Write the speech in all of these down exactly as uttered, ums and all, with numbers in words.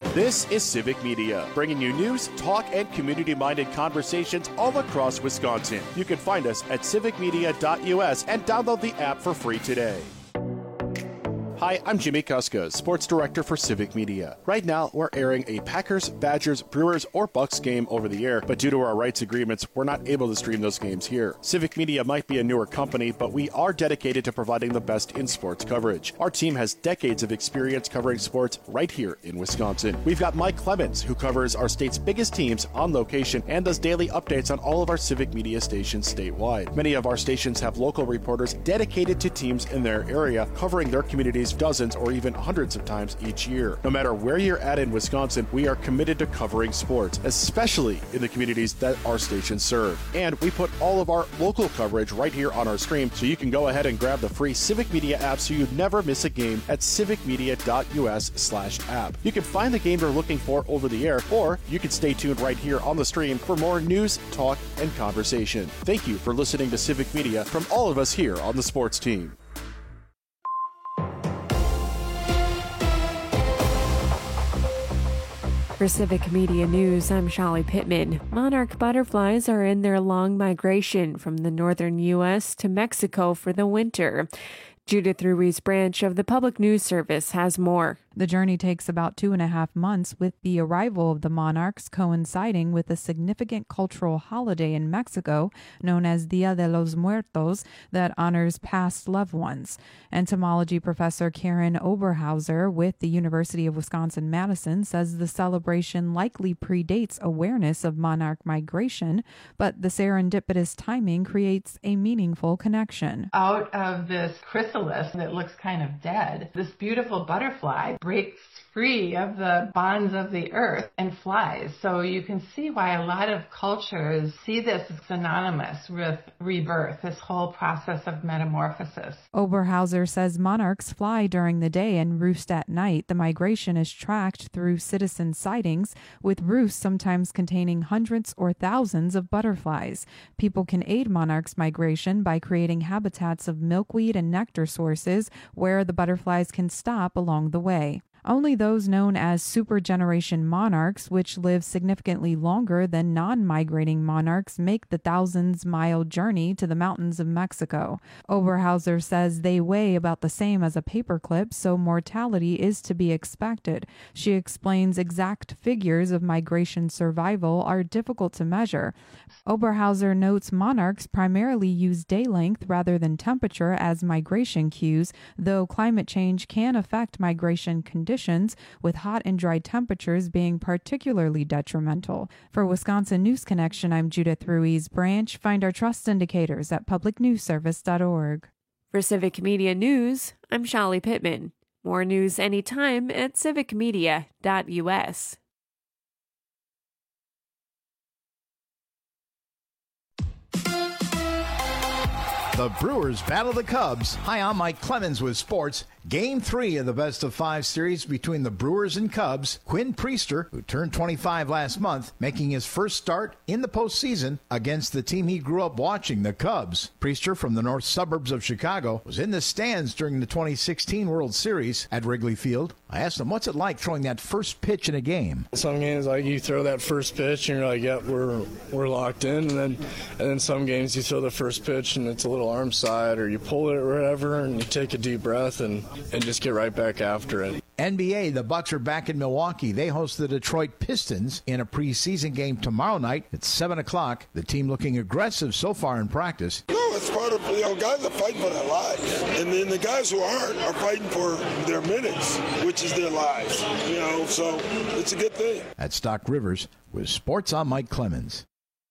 This is Civic Media, bringing you news, talk, and community-minded conversations all across Wisconsin. You can find us at civic media dot U S and download the app for free today. Hi, I'm Jimmy Kuska, Sports Director for Civic Media. Right now, we're airing a Packers, Badgers, Brewers, or Bucks game over the air, but due to our rights agreements, we're not able to stream those games here. Civic Media might be a newer company, but we are dedicated to providing the best in sports coverage. Our team has decades of experience covering sports right here in Wisconsin. We've got Mike Clemens, who covers our state's biggest teams on location and does daily updates on all of our Civic Media stations statewide. Many of our stations have local reporters dedicated to teams in their area, covering their communities dozens or even hundreds of times each year. No matter where you're at in Wisconsin, we are committed to covering sports, especially in the communities that our stations serve. And we put all of our local coverage right here on our stream, so you can go ahead and grab the free Civic Media app so you never miss a game at civic media dot U S slash app. You can find the game you're looking for over the air, or you can stay tuned right here on the stream for more news, talk, and conversation. Thank you for listening to Civic Media from all of us here on the sports team. For Civic Media News, I'm Shelly Pittman. Monarch butterflies are in their long migration from the northern U S to Mexico for the winter. Judith Ruiz Branch of the Public News Service has more. The journey takes about two and a half months, with the arrival of the monarchs coinciding with a significant cultural holiday in Mexico known as Dia de los Muertos that honors past loved ones. Entomology professor Karen Oberhauser with the University of Wisconsin-Madison says the celebration likely predates awareness of monarch migration, but the serendipitous timing creates a meaningful connection. Out of this chrysalis that looks kind of dead, this beautiful butterfly breaks free of the bonds of the earth and flies. So you can see why a lot of cultures see this as synonymous with rebirth, this whole process of metamorphosis. Oberhauser says monarchs fly during the day and roost at night. The migration is tracked through citizen sightings, with roosts sometimes containing hundreds or thousands of butterflies. People can aid monarchs' migration by creating habitats of milkweed and nectar sources where the butterflies can stop along the way. Only those known as supergeneration monarchs, which live significantly longer than non-migrating monarchs, make the thousands-mile journey to the mountains of Mexico. Oberhauser says they weigh about the same as a paperclip, so mortality is to be expected. She explains exact figures of migration survival are difficult to measure. Oberhauser notes monarchs primarily use day length rather than temperature as migration cues, though climate change can affect migration conditions, with hot and dry temperatures being particularly detrimental. For Wisconsin News Connection, I'm Judith Ruiz Branch. Find our trust indicators at public news service dot org. For Civic Media News, I'm Shelly Pittman. More news anytime at civic media dot U S. The Brewers battle the Cubs. Hi, I'm Mike Clemens with sports. Game three of the best of five series between the Brewers and Cubs. Quinn Priester, who turned twenty-five last month, making his first start in the postseason against the team he grew up watching, the Cubs. Priester, from the north suburbs of Chicago, was in the stands during the twenty sixteen World Series at Wrigley Field. I asked him, what's it like throwing that first pitch in a game? Some games, like, you throw that first pitch and you're like, yep, we're we're locked in. And then and then some games you throw the first pitch and it's a little arm side, or you pull it or whatever, and you take a deep breath and, and just get right back after it. N B A, the Bucks are back in Milwaukee. They host the Detroit Pistons in a preseason game tomorrow night at seven o'clock. The team looking aggressive so far in practice. No, it's part of, you know, guys are fighting for their lives. And then the guys who aren't are fighting for their minutes, which is their lives. You know, so it's a good thing. At Stock Rivers, with sports, I'm Mike Clemens.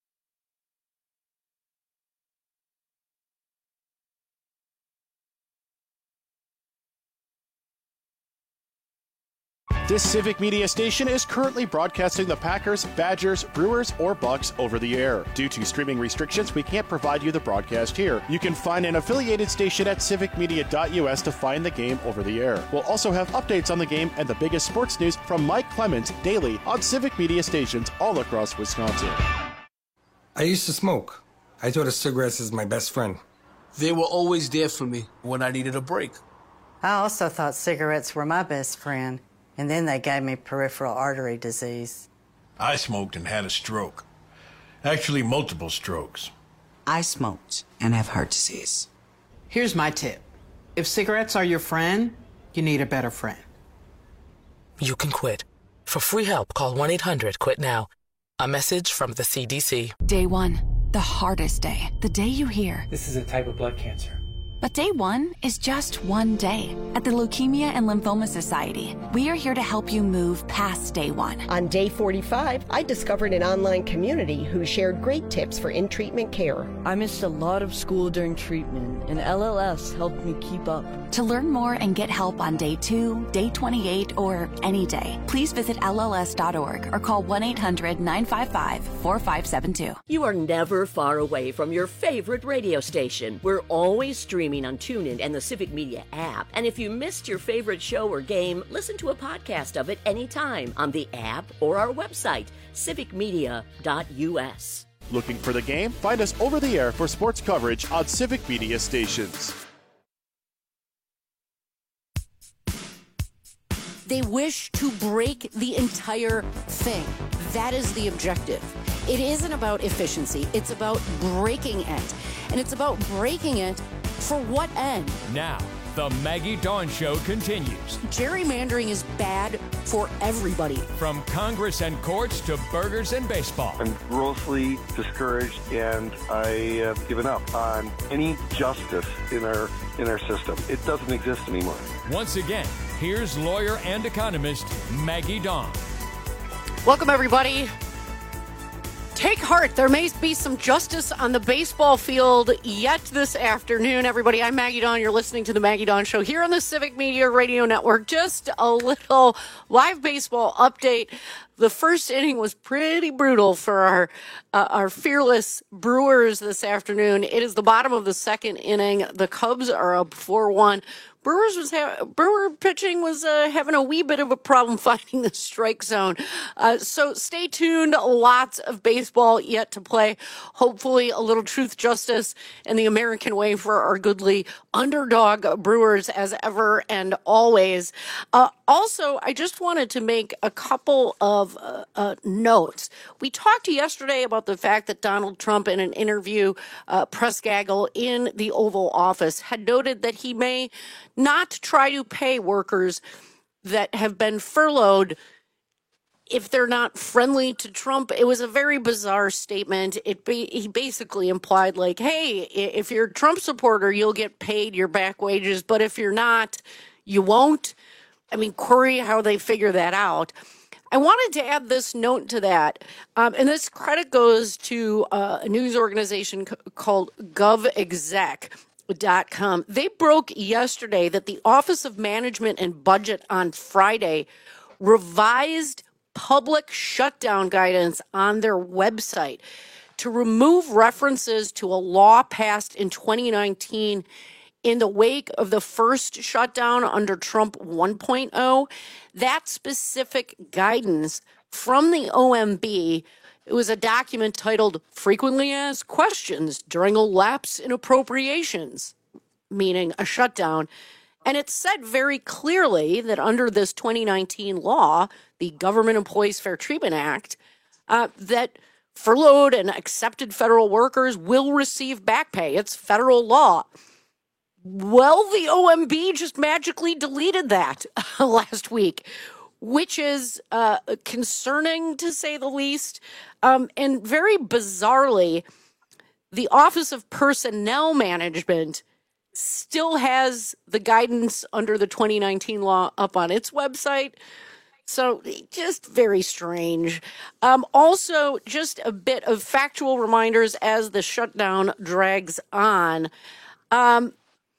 This Civic Media station is currently broadcasting the Packers, Badgers, Brewers, or Bucks over the air. Due to streaming restrictions, we can't provide you the broadcast here. You can find an affiliated station at civic media dot U S to find the game over the air. We'll also have updates on the game and the biggest sports news from Mike Clemens daily on Civic Media stations all across Wisconsin. I used to smoke. I thought of cigarettes as my best friend. They were always there for me when I needed a break. I also thought cigarettes were my best friend And then they gave me peripheral artery disease. I smoked and had a stroke. Actually, multiple strokes. I smoked and have heart disease. Here's my tip. If cigarettes are your friend, you need a better friend. You can quit. For free help, call one eight hundred quit now. A message from the C D C. Day one, the hardest day. The day you hear, this is a type of blood cancer. But day one is just one day. At the Leukemia and Lymphoma Society, we are here to help you move past day one. On day forty-five, I discovered an online community who shared great tips for in-treatment care. I missed a lot of school during treatment, and L L S helped me keep up. To learn more and get help on day two, day twenty-eight, or any day, please visit L L S dot org or call one eight hundred nine five five four five seven two. You are never far away from your favorite radio station. We're always streaming on TuneIn and the Civic Media app. And if you missed your favorite show or game, listen to a podcast of it anytime on the app or our website, civic media dot U S. Looking for the game? Find us over the air for sports coverage on Civic Media stations. They wish to break the entire thing. That is the objective. It isn't about efficiency. It's about breaking it. And it's about breaking it for what end? Now, the Maggie Dawn Show continues. Gerrymandering is bad for everybody. From Congress and courts to burgers and baseball. I'm grossly discouraged, and I have given up on any justice in our in our system. It doesn't exist anymore. Once again, here's lawyer and economist Maggie Dawn. Welcome, everybody. Take heart. There may be some justice on the baseball field yet this afternoon. Everybody, I'm Maggie Dawn. You're listening to the Maggie Dawn Show here on the Civic Media Radio Network. Just a little live baseball update. The first inning was pretty brutal for our uh, our fearless Brewers this afternoon. It is the bottom of the second inning. The Cubs are up four one. Brewers was ha- Brewer pitching was uh, having a wee bit of a problem finding the strike zone. Uh, so stay tuned. Lots of baseball yet to play. Hopefully a little truth, justice, and the American way for our goodly underdog Brewers as ever and always. Uh, also, I just wanted to make a couple of uh, uh, notes. We talked yesterday about the fact that Donald Trump, in an interview, uh, press gaggle in the Oval Office, had noted that he may not try to pay workers that have been furloughed if they're not friendly to Trump. It was a very bizarre statement. It be, he basically implied like, hey, if you're a Trump supporter, you'll get paid your back wages, but if you're not, you won't. I mean, query how they figure that out. I wanted to add this note to that, um, and this credit goes to uh, a news organization c- called GovExec. Dot com. They broke yesterday that the Office of Management and Budget on Friday revised public shutdown guidance on their website to remove references to a law passed in twenty nineteen in the wake of the first shutdown under Trump one point oh. That specific guidance from the O M B, it was a document titled Frequently Asked Questions During a Lapse in Appropriations, meaning a shutdown. And it said very clearly that under this twenty nineteen law, the Government Employees Fair Treatment Act, uh, that furloughed and accepted federal workers will receive back pay. It's federal law. Well, the O M B just magically deleted that last week, which is uh, concerning to say the least. Um, and very bizarrely, the Office of Personnel Management still has the guidance under the twenty nineteen law up on its website. So just very strange. Um, also, just a bit of factual reminders as the shutdown drags on. Um,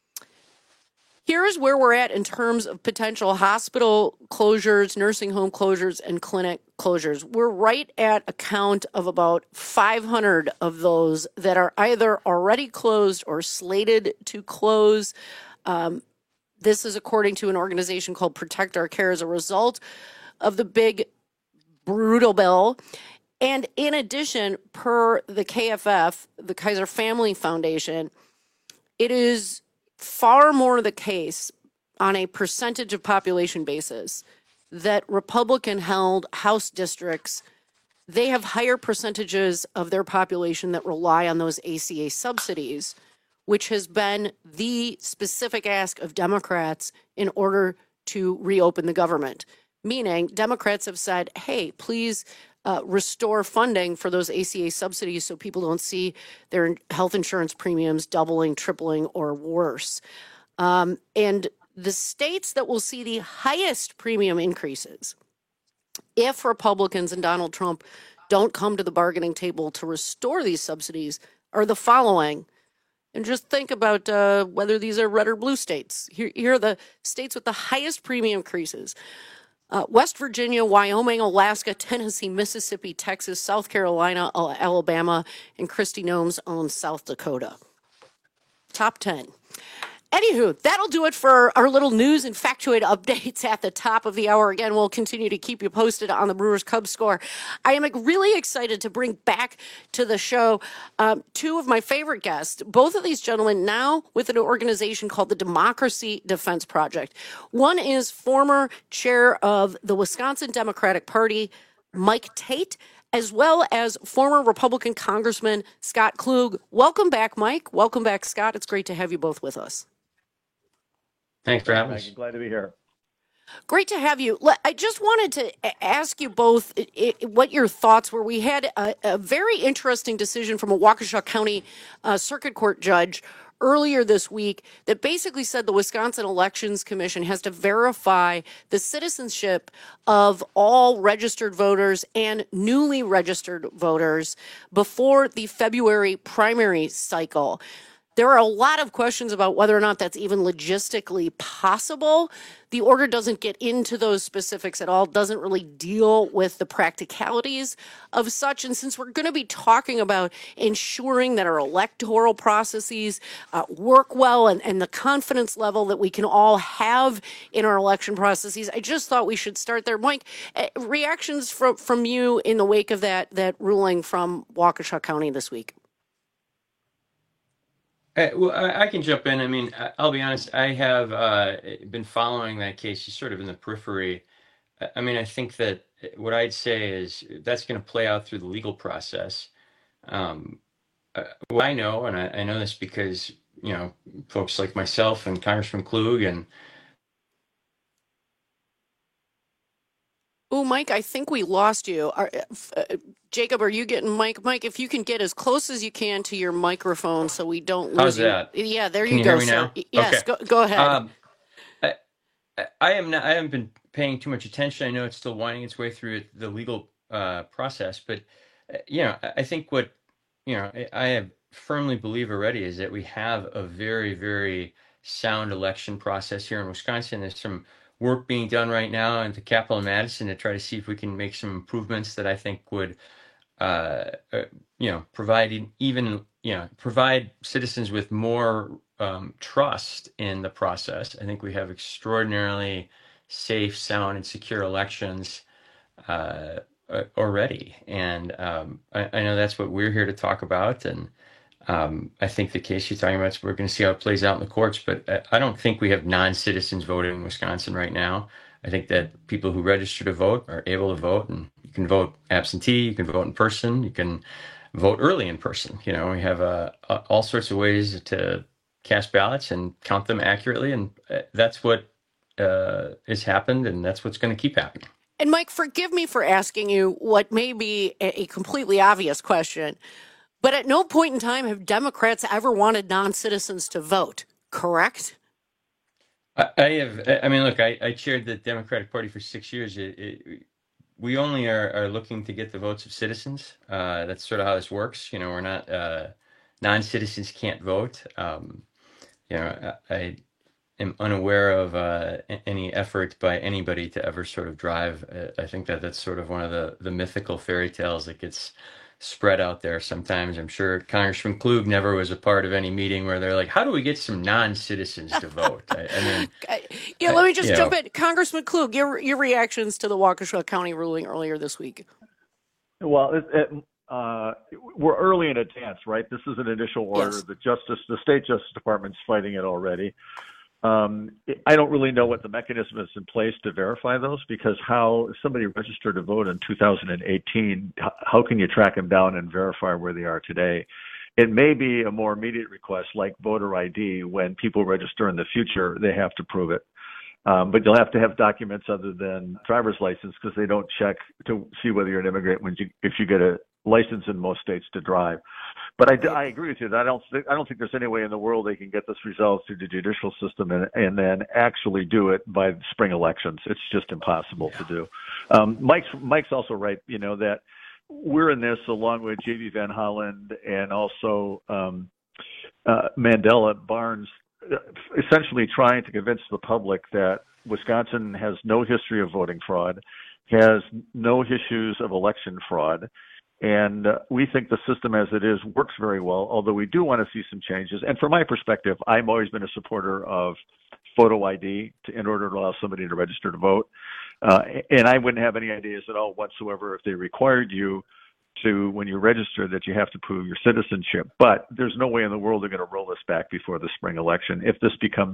Here's where we're at in terms of potential hospital closures, nursing home closures, and clinic closures. We're right at a count of about five hundred of those that are either already closed or slated to close. Um, this is according to an organization called Protect Our Care as a result of the big brutal bill. And in addition, per the K F F, the Kaiser Family Foundation, it is far more the case on a percentage of population basis that Republican-held House districts, they have higher percentages of their population that rely on those A C A subsidies, which has been the specific ask of Democrats in order to reopen the government. Meaning, Democrats have said, hey, please uh, restore funding for those A C A subsidies so people don't see their health insurance premiums doubling, tripling, or worse. Um, and the states that will see the highest premium increases, if Republicans and Donald Trump don't come to the bargaining table to restore these subsidies, are the following. And just think about uh, whether these are red or blue states. Here, here are the states with the highest premium increases. Uh, West Virginia, Wyoming, Alaska, Tennessee, Mississippi, Texas, South Carolina, Alabama, and Kristi Noem's own South Dakota. Top ten. Anywho, that'll do it for our little news and factoid updates at the top of the hour. Again, we'll continue to keep you posted on the Brewers-Cubs score. I am really excited to bring back to the show um, two of my favorite guests. Both of these gentlemen now with an organization called the Democracy Defense Project. One is former chair of the Wisconsin Democratic Party, Mike Tate, as well as former Republican Congressman Scott Klug. Welcome back, Mike. Welcome back, Scott. It's great to have you both with us. Thanks for having us. Glad to be here. Great to have you. I just wanted to ask you both what your thoughts were. We had a, a very interesting decision from a Waukesha County uh, Circuit Court judge earlier this week that basically said the Wisconsin Elections Commission has to verify the citizenship of all registered voters and newly registered voters before the February primary cycle. There are a lot of questions about whether or not that's even logistically possible. The order doesn't get into those specifics at all, doesn't really deal with the practicalities of such. And since we're going to be talking about ensuring that our electoral processes uh, work well and, and the confidence level that we can all have in our election processes, I just thought we should start there. Mike, uh, reactions from, from you in the wake of that, that ruling from Waukesha County this week? Uh, well, I, I can jump in. I mean, I'll be honest. I have uh, been following that case just sort of in the periphery. I mean, I think that what I'd say is that's going to play out through the legal process. Um, uh, what I know, and I, I know this because, you know, folks like myself and Congressman Klug and Oh, Mike, I think we lost you. Are, uh, Jacob, are you getting Mike? Mike, if you can get as close as you can to your microphone so we don't lose How's you. that? Yeah, there Can you you go, hear me sir. now? Yes, Okay. go, go ahead. Um, I, I am not. I haven't been paying too much attention. I know it's still winding its way through the legal uh, process, but uh, you know, I think what you know, I, I have firmly believe already is that we have a very, very sound election process here in Wisconsin. There's some work being done right now in the Capitol in Madison to try to see if we can make some improvements that I think would, uh, uh, you know, provide even, you know, provide citizens with more um, trust in the process. I think we have extraordinarily safe, sound, and secure elections uh, already. And um, I, I know that's what we're here to talk about. And Um, I think the case you're talking about, we're going to see how it plays out in the courts, but I don't think we have non-citizens voting in Wisconsin right now. I think that people who register to vote are able to vote, and you can vote absentee, you can vote in person, you can vote early in person. You know, we have uh, all sorts of ways to cast ballots and count them accurately, and that's what uh, has happened, and that's what's going to keep happening. And Mike, forgive me for asking you what may be a, a completely obvious question, but at no point in time have Democrats ever wanted non-citizens to vote, correct? I, I have. I mean, look, I, I chaired the Democratic Party for six years. It, it, we only are, are looking to get the votes of citizens. Uh, that's sort of how this works. You know, we're not, uh, non-citizens can't vote. Um, you know, I, I am unaware of uh, any effort by anybody to ever sort of drive. I think that that's sort of one of the, the mythical fairy tales that gets spread out there sometimes. I'm sure Congressman Klug never was a part of any meeting where they're like, how do we get some non-citizens to vote? I, I mean, yeah, let me just you jump know. in. Congressman Klug, your, your reactions to the Waukesha County ruling earlier this week. Well, it, it, uh, we're early in advance, right? This is an initial order. Yes. The Justice, the State Justice Department's fighting it already. Um, I don't really know what the mechanism is in place to verify those, because how if somebody registered to vote in two thousand eighteen, how can you track them down and verify where they are today? It may be a more immediate request like voter I D. When people register in the future, they have to prove it. Um, but you'll have to have documents other than driver's license, because they don't check to see whether you're an immigrant when you, if you get a license in most states to drive. But I, I agree with you. I don't I don't think there's any way in the world they can get this resolved through the judicial system and, and then actually do it by the spring elections. It's just impossible yeah. to do. Um, Mike's Mike's also right, you know, that we're in this along with J B Van Hollen and also um, uh, Mandela Barnes, essentially trying to convince the public that Wisconsin has no history of voting fraud, has no issues of election fraud, and uh, we think the system as it is works very well, although we do want to see some changes. And from my perspective, I've always been a supporter of photo I D to, in order to allow somebody to register to vote. Uh, and I wouldn't have any ideas at all whatsoever if they required you to, when you register, that you have to prove your citizenship. But there's no way in the world they're going to roll this back before the spring election. If this becomes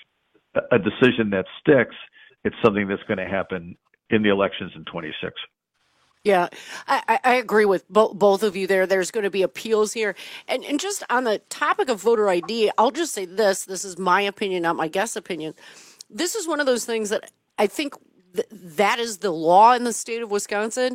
a decision that sticks, it's something that's going to happen in the elections in twenty-six. Yeah, I, I agree with bo- both of you there. There's going to be appeals here. And, and just on the topic of voter I D, I'll just say this. This is my opinion, not my guest's opinion. This is one of those things that I think th- that is the law in the state of Wisconsin.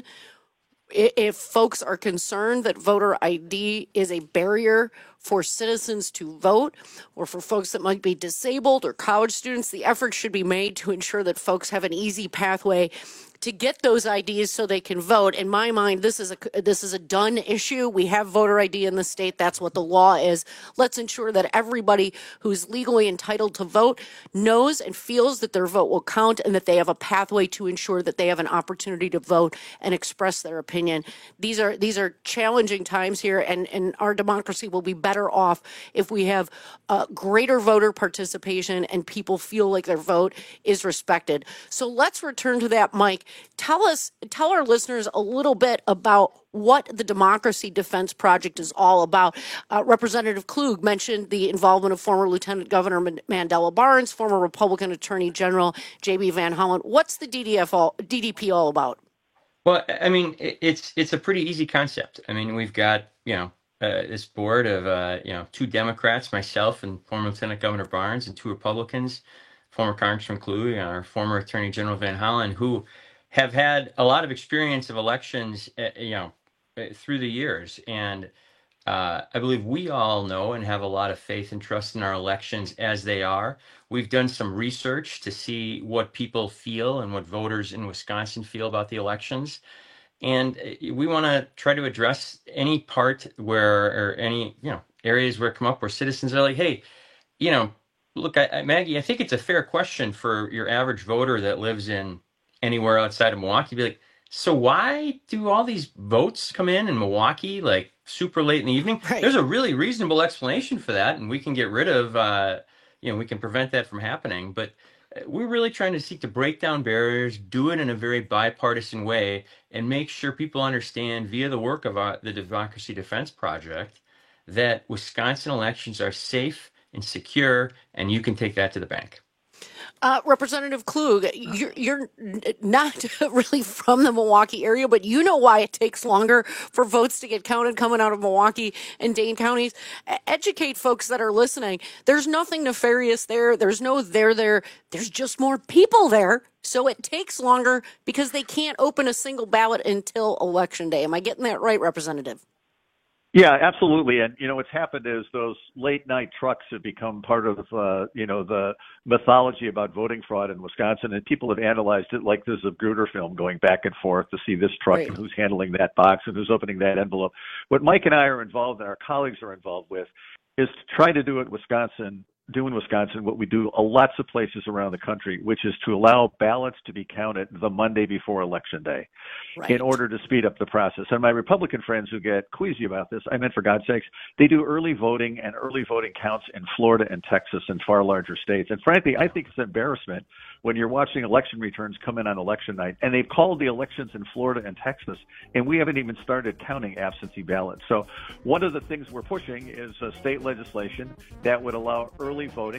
If folks are concerned that voter I D is a barrier for citizens to vote, or for folks that might be disabled or college students, the effort should be made to ensure that folks have an easy pathway to get those I Ds so they can vote. In my mind, this is a this is a done issue. We have voter I D in the state. That's what the law is. Let's ensure that everybody who's legally entitled to vote knows and feels that their vote will count, and that they have a pathway to ensure that they have an opportunity to vote and express their opinion. These are these are challenging times here, and, and our democracy will be better off if we have uh, greater voter participation and people feel like their vote is respected. So let's return to that, Mike. Tell us, tell our listeners a little bit about what the Democracy Defense Project is all about. Uh, Representative Klug mentioned the involvement of former Lieutenant Governor Mandela Barnes, former Republican Attorney General J B Van Hollen. What's the D D F all, D D P all about? Well, I mean, it's it's a pretty easy concept. I mean, we've got, you know, uh, this board of, uh, you know, two Democrats, myself and former Lieutenant Governor Barnes, and two Republicans, former Congressman Klug and our former Attorney General Van Hollen, who have had a lot of experience of elections, uh, you know, uh, through the years. And uh, I believe we all know and have a lot of faith and trust in our elections as they are. We've done some research to see what people feel and what voters in Wisconsin feel about the elections. And we want to try to address any part where, or any, you know, areas where come up where citizens are like, hey, you know, look, I, I, Maggie, I think it's a fair question for your average voter that lives in anywhere outside of Milwaukee. Be like, so why do all these votes come in in Milwaukee like super late in the evening? Right. There's a really reasonable explanation for that, and we can get rid of, uh, you know, we can prevent that from happening. But we're really trying to seek to break down barriers, do it in a very bipartisan way, and make sure people understand via the work of our, the Democracy Defense Project that Wisconsin elections are safe and secure, and you can take that to the bank. Uh, Representative Klug, you're, you're not really from the Milwaukee area, but you know why it takes longer for votes to get counted coming out of Milwaukee and Dane counties. Educate folks that are listening. There's nothing nefarious there. There's no there there. There's just more people there. So it takes longer because they can't open a single ballot until Election Day. Am I getting that right, Representative? Yeah, absolutely. And, you know, what's happened is those late night trucks have become part of, uh, you know, the mythology about voting fraud in Wisconsin. And people have analyzed it like this Zapruder film, going back and forth to see this truck right. and who's handling that box and who's opening that envelope. What Mike and I are involved and our colleagues are involved with is to try to do it Wisconsin, do in Wisconsin what we do a lots of places around the country, which is to allow ballots to be counted the Monday before Election Day right. in order to speed up the process. And my Republican friends who get queasy about this, I meant for God's sakes, they do early voting and early voting counts in Florida and Texas and far larger states. And frankly, I think it's an embarrassment when you're watching election returns come in on election night, and they've called the elections in Florida and Texas, and we haven't even started counting absentee ballots. So one of the things we're pushing is a state legislation that would allow early voting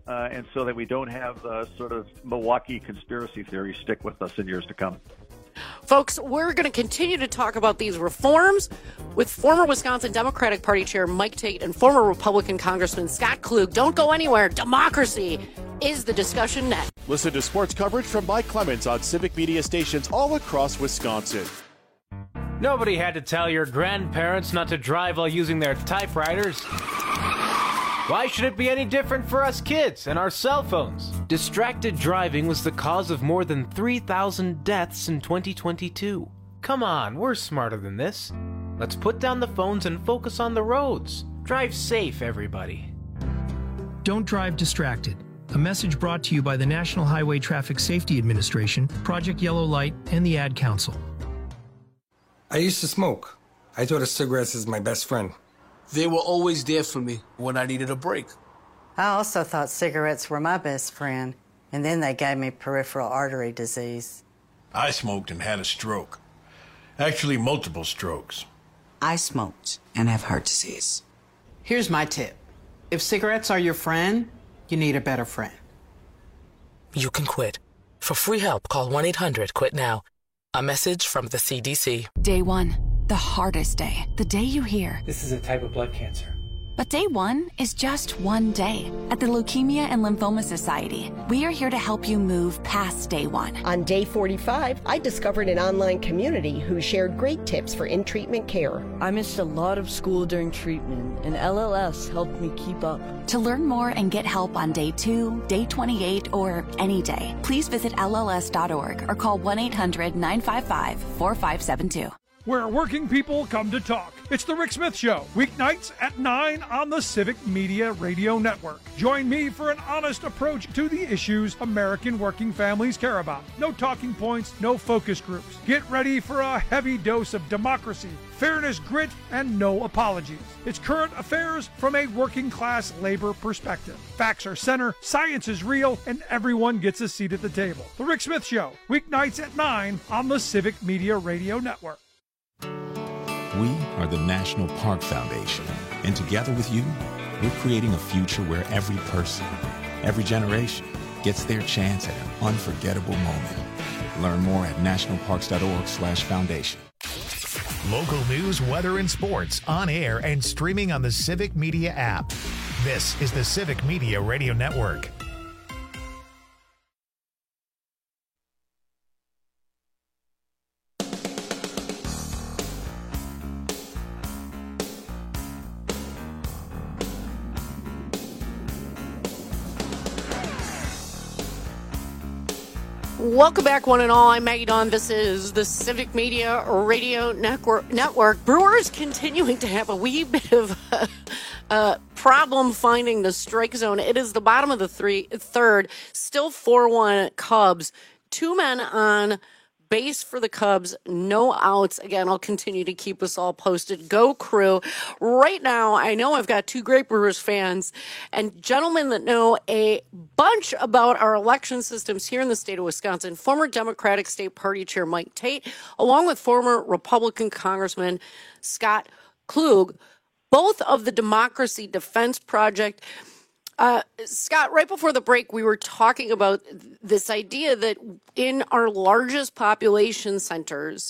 uh, and so that we don't have uh, sort of Milwaukee conspiracy theories stick with us in years to come. Folks, we're going to continue to talk about these reforms with former Wisconsin Democratic Party Chair Mike Tate and former Republican Congressman Scott Klug. Don't go anywhere. Democracy is the discussion next. Listen to sports coverage from Mike Clemens on Civic Media stations all across Wisconsin. Nobody had to tell your grandparents not to drive while using their typewriters. Why should it be any different for us kids and our cell phones? Distracted driving was the cause of more than three thousand deaths in twenty twenty-two. Come on, we're smarter than this. Let's put down the phones and focus on the roads. Drive safe, everybody. Don't drive distracted. A message brought to you by the National Highway Traffic Safety Administration, Project Yellow Light, and the Ad Council. I used to smoke. I thought of cigarettes as my best friend. They were always there for me when I needed a break. I also thought cigarettes were my best friend, and then they gave me peripheral artery disease. I smoked and had a stroke. Actually, multiple strokes. I smoked and have heart disease. Here's my tip. If cigarettes are your friend, you need a better friend. You can quit. For free help, call one eight hundred quit now. A message from the C D C. Day one, the hardest day. The day you hear, this is a type of blood cancer. But day one is just one day. At the Leukemia and Lymphoma Society, we are here to help you move past day one. On day forty-five, I discovered an online community who shared great tips for in-treatment care. I missed a lot of school during treatment, and L L S helped me keep up. To learn more and get help on day two, day twenty-eight, or any day, please visit L L S dot org or call one eight hundred nine five five four five seven two. Where working people come to talk. It's the Rick Smith Show, weeknights at nine on the Civic Media Radio Network. Join me for an honest approach to the issues American working families care about. No talking points, no focus groups. Get ready for a heavy dose of democracy, fairness, grit, and no apologies. It's current affairs from a working class labor perspective. Facts are center, science is real, and everyone gets a seat at the table. The Rick Smith Show, weeknights at nine on the Civic Media Radio Network. We are the National Park Foundation, and together with you, we're creating a future where every person, every generation, gets their chance at an unforgettable moment. Learn more at national parks dot org slash foundation. Local news, weather, and sports on air and streaming on the Civic Media app. This is the Civic Media Radio Network. Welcome back, one and all. I'm Maggie Dawn. This is the Civic Media Radio Network. Network. Brewers continuing to have a wee bit of a, a problem finding the strike zone. It is the bottom of the three, third, still four one Cubs. Two men on base for the Cubs, no outs. Again, I'll continue to keep us all posted. Go Crew. Right now, I know I've got two great Brewers fans and gentlemen that know a bunch about our election systems here in the state of Wisconsin. Former Democratic State Party Chair Mike Tate, along with former Republican Congressman Scott Klug, both of the Democracy Defense Project. Uh, Scott, right before the break, we were talking about this idea that in our largest population centers,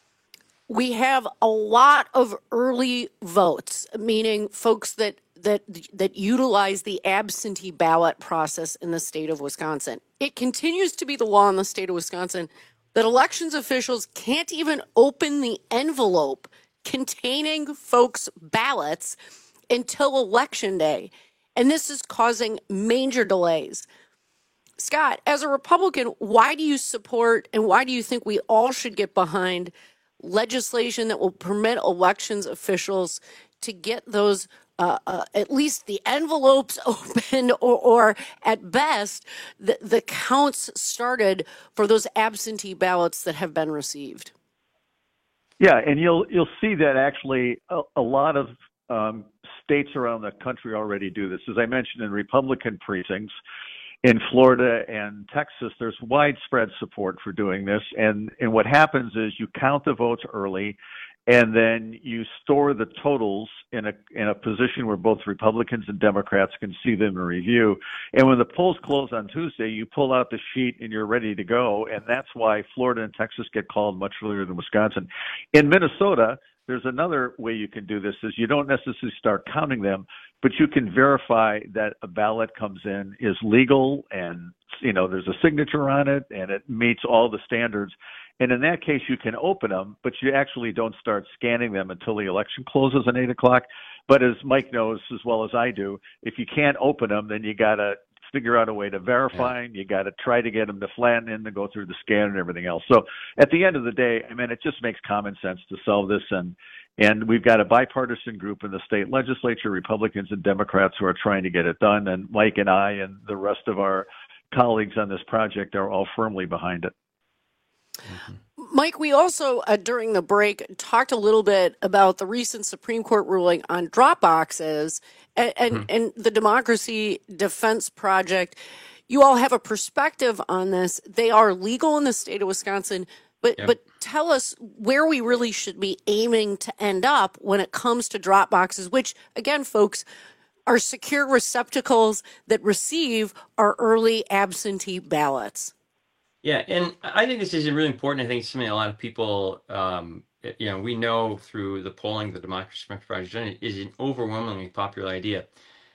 we have a lot of early votes, meaning folks that that that utilize the absentee ballot process in the state of Wisconsin. It continues to be the law in the state of Wisconsin that elections officials can't even open the envelope containing folks' ballots until Election Day. And this is causing major delays. Scott, as a Republican, why do you support and why do you think we all should get behind legislation that will permit elections officials to get those, uh, uh, at least the envelopes open or, or at best, the, the counts started for those absentee ballots that have been received? Yeah, and you'll you'll see that actually a, a lot of um, states around the country already do this. As I mentioned, in Republican precincts in Florida and Texas, there's widespread support for doing this. And, and what happens is you count the votes early, and then you store the totals in a in a position where both Republicans and Democrats can see them and review. And when the polls close on Tuesday, you pull out the sheet and you're ready to go. And that's why Florida and Texas get called much earlier than Wisconsin. In Minnesota, there's another way you can do this, is you don't necessarily start counting them, but you can verify that a ballot comes in is legal and, you know, there's a signature on it and it meets all the standards. And in that case, you can open them, but you actually don't start scanning them until the election closes at eight o'clock. But as Mike knows as well as I do, if you can't open them, then you got to figure out a way to verify, and you got to try to get them to flatten in to go through the scan and everything else. So at the end of the day, I mean, it just makes common sense to solve this. And and we've got a bipartisan group in the state legislature, Republicans and Democrats, who are trying to get it done. And Mike and I and the rest of our colleagues on this project are all firmly behind it. Mm-hmm. Mike, we also, uh, during the break, talked a little bit about the recent Supreme Court ruling on drop boxes and, and, mm-hmm. and the Democracy Defense Project. You all have a perspective on this. They are legal in the state of Wisconsin, but yep. but tell us where we really should be aiming to end up when it comes to drop boxes, which, again, folks, are secure receptacles that receive our early absentee ballots. Yeah, and I think this is really important. I think it's something a lot of people, um, you know, we know through the polling the Democracy Defense Project is an overwhelmingly popular idea.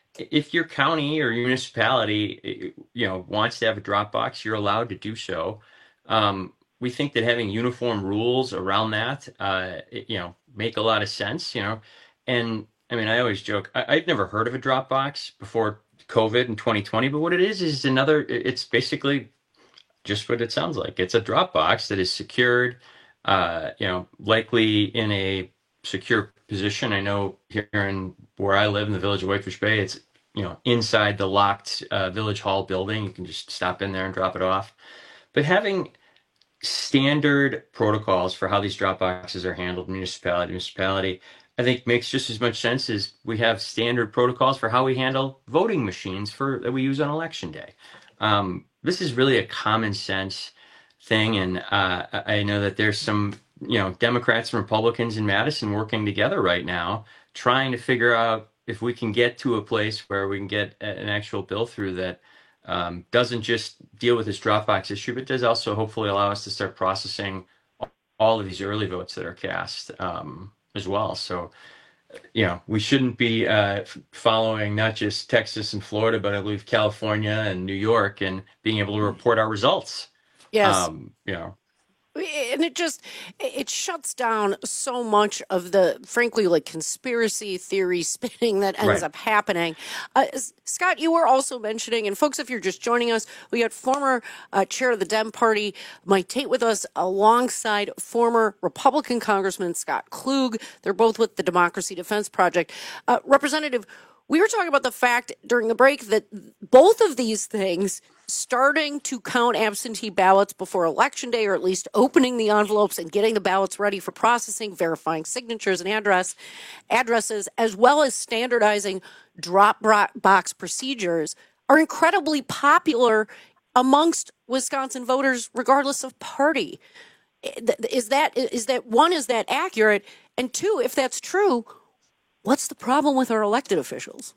If your county or municipality, you know, wants to have a drop box, you're allowed to do so. Um, we think that having uniform rules around that, uh, you know, make a lot of sense, you know. And I mean, I always joke, I, I've never heard of a drop box before COVID in twenty twenty, but what it is is another, it's basically just what it sounds like. It's a drop box that is secured, uh, you know, likely in a secure position. I know here in where I live in the village of Whitefish Bay, it's, you know, inside the locked uh, Village Hall building. You can just stop in there and drop it off. But having standard protocols for how these drop boxes are handled, municipality to municipality, I think makes just as much sense as we have standard protocols for how we handle voting machines for that we use on election day. Um, this is really a common sense thing, and uh, I know that there's some, you know, Democrats and Republicans in Madison working together right now, trying to figure out if we can get to a place where we can get an actual bill through that um, doesn't just deal with this drop box issue, but does also hopefully allow us to start processing all of these early votes that are cast um, as well. So, you know, we shouldn't be uh, following not just Texas and Florida, but I believe California and New York, and being able to report our results. Yes. Um, you know, and it just, it shuts down so much of the, frankly, like conspiracy theory spinning that ends Right. up happening. Uh, Scott, you were also mentioning, and folks, if you're just joining us, we got former uh, chair of the Dem Party, Mike Tate, with us alongside former Republican Congressman Scott Klug. They're both with the Democracy Defense Project. Uh, Representative, we were talking about the fact during the break that both of these things, starting to count absentee ballots before Election Day, or at least opening the envelopes and getting the ballots ready for processing, verifying signatures and address addresses, as well as standardizing drop box procedures, are incredibly popular amongst Wisconsin voters, regardless of party. Is that, is that one, is that accurate? And two, if that's true, what's the problem with our elected officials?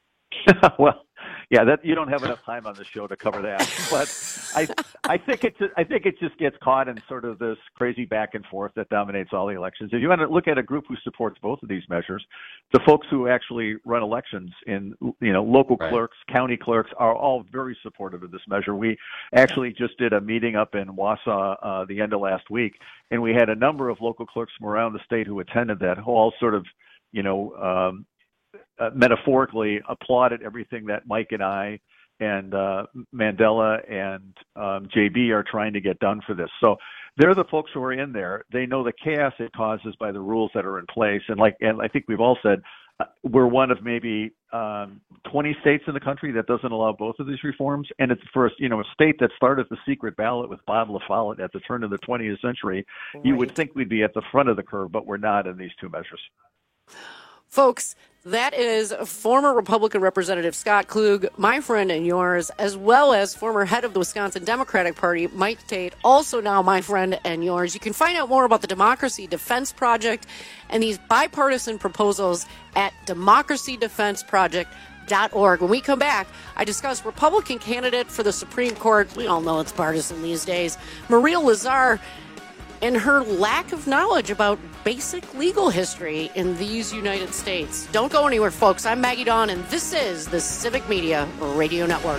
Well, yeah, that you don't have enough time on the show to cover that. But I, I think it, I think it just gets caught in sort of this crazy back and forth that dominates all the elections. If you want to look at a group who supports both of these measures, the folks who actually run elections in, you know, local Right. clerks, county clerks are all very supportive of this measure. We actually just did a meeting up in Wausau uh, the end of last week, and we had a number of local clerks from around the state who attended that, who all sort of, you know, um, Uh, metaphorically applauded everything that Mike and I and uh, Mandela and um, J B are trying to get done for this. So they're the folks who are in there. They know the chaos it causes by the rules that are in place. And like, and I think we've all said, uh, we're one of maybe um, twenty states in the country that doesn't allow both of these reforms. And it's first, you know, a state that started the secret ballot with Bob La Follette at the turn of the twentieth century. Right. You would think we'd be at the front of the curve, but we're not in these two measures. Folks, that is former Republican Representative Scott Klug, my friend and yours, as well as former head of the Wisconsin Democratic Party, Mike Tate, also now my friend and yours. You can find out more about the Democracy Defense Project and these bipartisan proposals at democracy defense project dot org. When we come back, I discuss Republican candidate for the Supreme Court. We all know it's partisan these days, Maria Lazar, and her lack of knowledge about basic legal history in these United States. Don't go anywhere, folks. I'm Maggie Dawn, and this is the Civic Media Radio Network.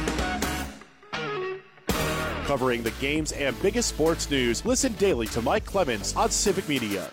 Covering the games and biggest sports news, listen daily to Mike Clemens on Civic Media.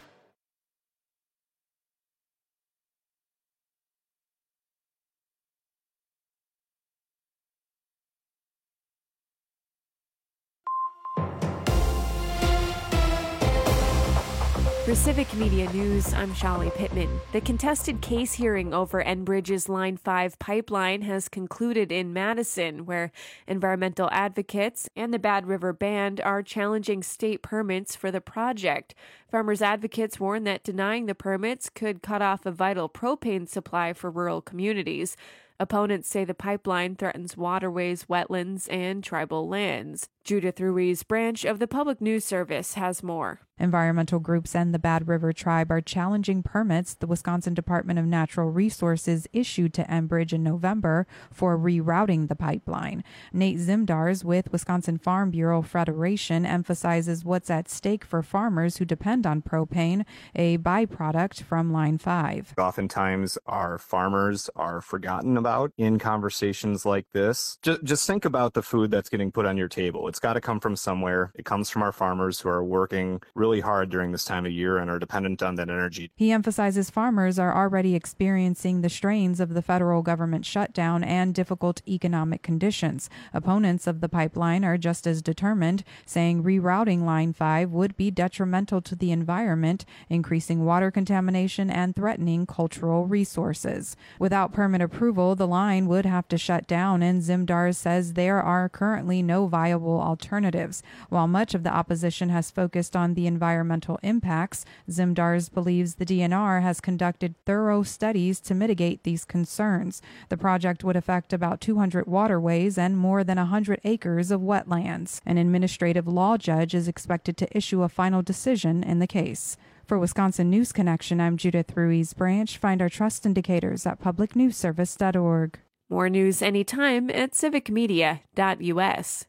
For Civic Media News, I'm Shali Pittman. The contested case hearing over Enbridge's Line five pipeline has concluded in Madison, where environmental advocates and the Bad River Band are challenging state permits for the project. Farmers advocates warn that denying the permits could cut off a vital propane supply for rural communities. Opponents say the pipeline threatens waterways, wetlands, and tribal lands. Judith Ruiz Branch of the Public News Service has more. Environmental groups and the Bad River Tribe are challenging permits the Wisconsin Department of Natural Resources issued to Enbridge in November for rerouting the pipeline. Nate Zimdars with Wisconsin Farm Bureau Federation emphasizes what's at stake for farmers who depend on propane, a byproduct from Line five. Oftentimes, our farmers are forgotten about in conversations like this. Just, just think about the food that's getting put on your table. It's got to come from somewhere. It comes from our farmers who are working really hard during this time of year and are dependent on that energy. He emphasizes farmers are already experiencing the strains of the federal government shutdown and difficult economic conditions. Opponents of the pipeline are just as determined, saying rerouting Line five would be detrimental to the environment, increasing water contamination and threatening cultural resources. Without permit approval, the line would have to shut down, and Zimdars says there are currently no viable alternatives. While much of the opposition has focused on the environmental impacts, Zimdars believes the D N R has conducted thorough studies to mitigate these concerns. The project would affect about two hundred waterways and more than one hundred acres of wetlands. An administrative law judge is expected to issue a final decision in the case. For Wisconsin News Connection, I'm Judith Ruiz Branch. Find our trust indicators at public news service dot org. More news anytime at civic media dot u s.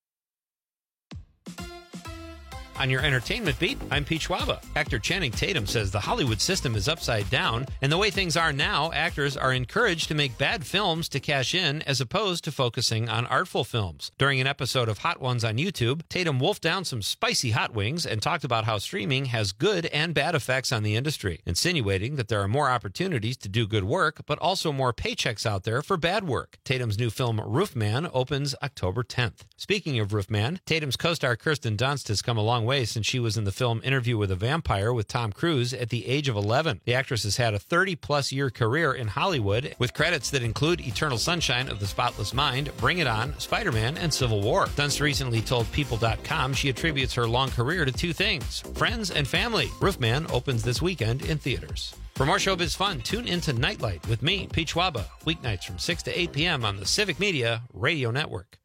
On your entertainment beat, I'm Pete Schwaba. Actor Channing Tatum says the Hollywood system is upside down, and the way things are now, actors are encouraged to make bad films to cash in as opposed to focusing on artful films. During an episode of Hot Ones on YouTube, Tatum wolfed down some spicy hot wings and talked about how streaming has good and bad effects on the industry, insinuating that there are more opportunities to do good work, but also more paychecks out there for bad work. Tatum's new film, Roofman, opens October tenth. Speaking of Roofman, Tatum's co-star Kirsten Dunst has come a long way since she was in the film Interview with a Vampire with Tom Cruise at the age of eleven. The actress has had a thirty-plus year career in Hollywood, with credits that include Eternal Sunshine of the Spotless Mind, Bring It On, Spider-Man, and Civil War. Dunst recently told People dot com she attributes her long career to two things: friends and family. Roofman opens this weekend in theaters. For more showbiz fun, tune into Nightlight with me, Pete Schwaba, weeknights from six to eight p.m. on the Civic Media Radio Network.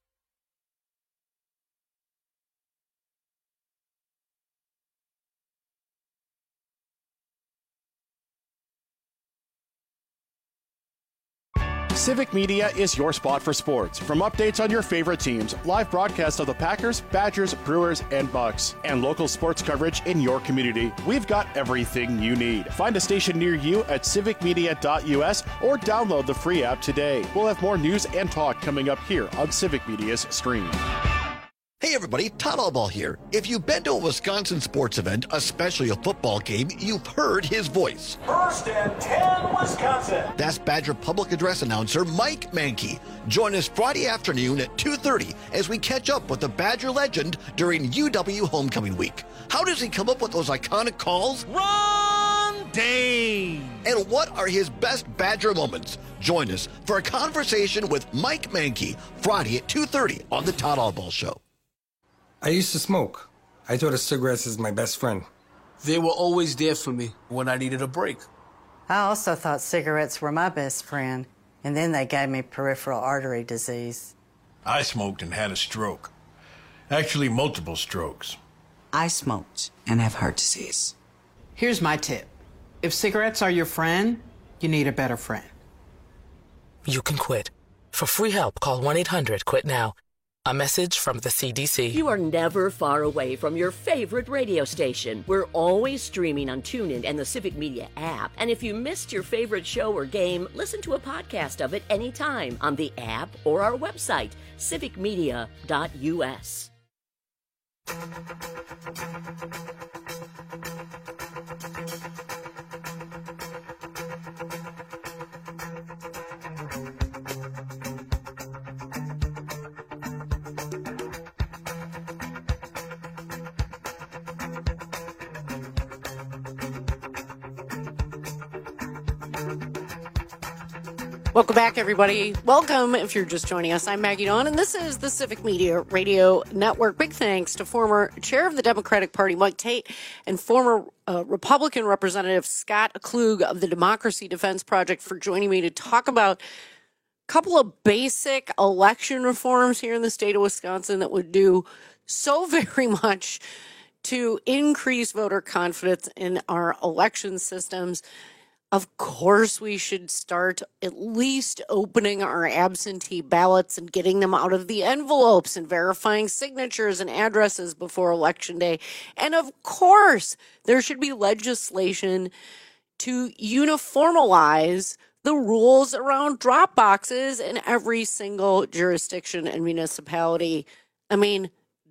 Civic Media is your spot for sports. From updates on your favorite teams, live broadcasts of the Packers, Badgers, Brewers, and Bucks, and local sports coverage in your community, we've got everything you need. Find a station near you at civic media dot u s or download the free app today. We'll have more news and talk coming up here on Civic Media's stream. Hey everybody, Todd Allball here. If you've been to a Wisconsin sports event, especially a football game, you've heard his voice. First and ten, Wisconsin. That's Badger Public Address announcer Mike Mankey. Join us Friday afternoon at two thirty as we catch up with the Badger legend during U W Homecoming Week. How does he come up with those iconic calls? Run, Dane! And what are his best Badger moments? Join us for a conversation with Mike Mankey Friday at two thirty on the Todd Allball Show. I used to smoke. I thought of cigarettes as my best friend. They were always there for me when I needed a break. I also thought cigarettes were my best friend, and then they gave me peripheral artery disease. I smoked and had a stroke. Actually, multiple strokes. I smoked and have heart disease. Here's my tip. If cigarettes are your friend, you need a better friend. You can quit. For free help, call one eight hundred quit now. A message from the C D C. You are never far away from your favorite radio station. We're always streaming on TuneIn and the Civic Media app. And if you missed your favorite show or game, listen to a podcast of it anytime on the app or our website, civic media dot u s. Welcome back, everybody. Welcome if you're just joining us. I'm Maggie Dawn, and this is the Civic Media Radio Network. Big thanks to former chair of the Democratic Party, Mike Tate, and former uh, Republican Representative Scott Klug of the Democracy Defense Project for joining me to talk about a couple of basic election reforms here in the state of Wisconsin that would do so very much to increase voter confidence in our election systems. Of course, we should start at least opening our absentee ballots and getting them out of the envelopes and verifying signatures and addresses before Election Day. And of course, there should be legislation to uniformalize the rules around drop boxes in every single jurisdiction and municipality. I mean,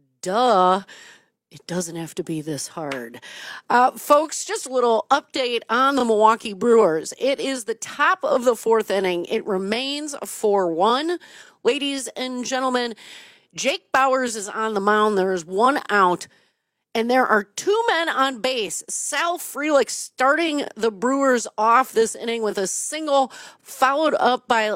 duh. It doesn't have to be this hard. Uh, folks, just a little update on the Milwaukee Brewers. It is the top of the fourth inning. It remains four one. Ladies and gentlemen, Jake Bauers is on the mound. There is one out, and there are two men on base. Sal Frelick starting the Brewers off this inning with a single, followed up by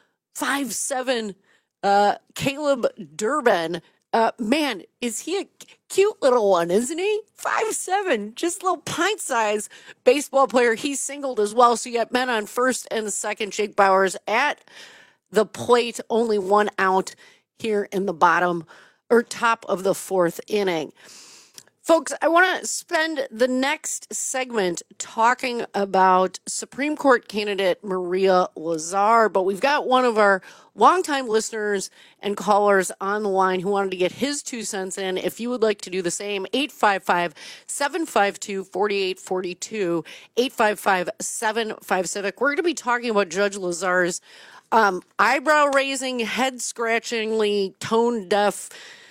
five seven uh, Caleb Durbin. Uh, man, is he a cute little one, isn't he? five seven, just a little pint-sized baseball player. He singled as well, so you got men on first and second. Jake Bauers at the plate, only one out here in the bottom or top of the fourth inning. Folks, I want to spend the next segment talking about Supreme Court candidate Maria Lazar, but we've got one of our longtime listeners and callers on the line who wanted to get his two cents in. If you would like to do the same, eight five five, seven five two, four eight four two, eight five five, seven five Civic. We're going to be talking about Judge Lazar's um, eyebrow-raising, head-scratchingly tone-deaf